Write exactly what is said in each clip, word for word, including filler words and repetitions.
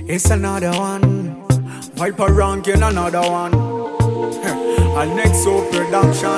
It's another one. Viper ranking another one. A Nexo production.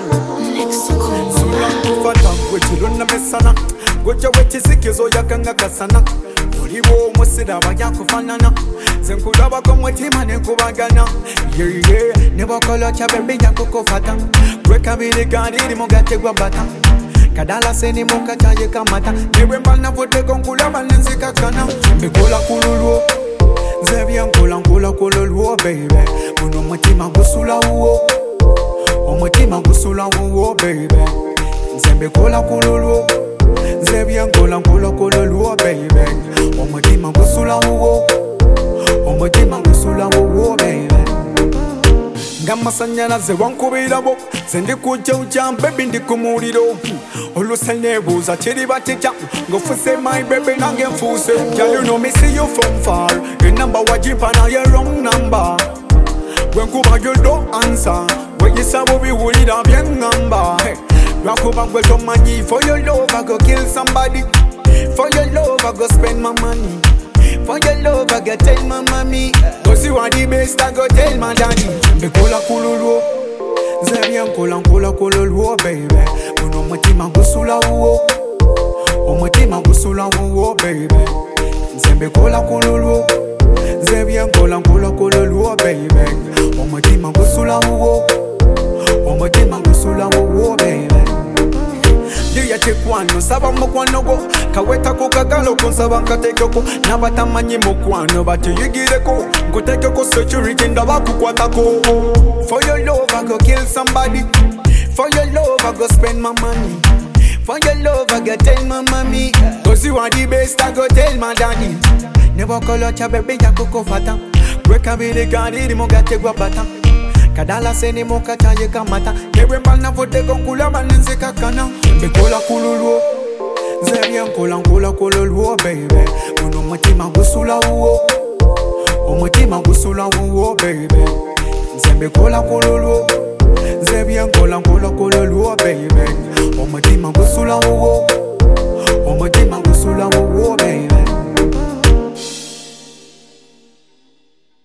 So long to fata, which you don't messana. Goja wechi sikizo yakanga kasana. Ulibo musida bayako fanana. Zenkudaba komweti mane kubagana. Yeah yeah, never call a chabe yako fata. Break a bili gani mugate guabata. Kadala seni moka chaye kamata. Newe mbana vote konkula manenzi kakana. Mikola kululu. Zebian kola kola kololuo baby. Uno mutima gusula uo. Omutima gusula uo baby. Zembe kola kululu. Zebian kola kola kololuo baby. Omutima gusula uo. Omutima gusula uo baby. Ngama sanyana ze wankubira bo. Zendi kuja uja baby ndi kumuriro. Olusane buza chiri batija. Go for say my baby nange fuse. Girl you know me see you from far. Your number wajipa na your wrong number. When kuba you don't answer. When you say we would it up young number. Rakuba go to money for your love I go kill somebody. For your love I go spend my money. For your love I go tell my mommy. Cause you are the best I go tell my daddy. Me kola kululu. Zebian kola kola kululu baby. Uno mutima gusula uo. Omutima gusula uo baby. Zembe kola kululu. Zebian kola kola kululu baby. Omutima gusula uo. Omutima gusula uo baby. Diya tekwano saba mokwano go. Kaweta ko kagalo kon saba nkatekeko. Nabata manyi mokwano bati yigireko. Nkutekeko security ndaba kukwatako. For your love I go kill somebody. For your love I go spend my money. For your love I go tell my mommy. Cause you are the best I go tell my daddy. Never call out your baby ya koko fata. Break a bili gani mugate guabata. Kadala seni moka chaye kamata. Newe mbana vote konkula manenze kakana. Mikola kululu. Zebian kola kola kululu baby. Uno mutima gusula uo. Omutima gusula uo baby. Zembe kola kululu. Zebian kola kola kululu baby.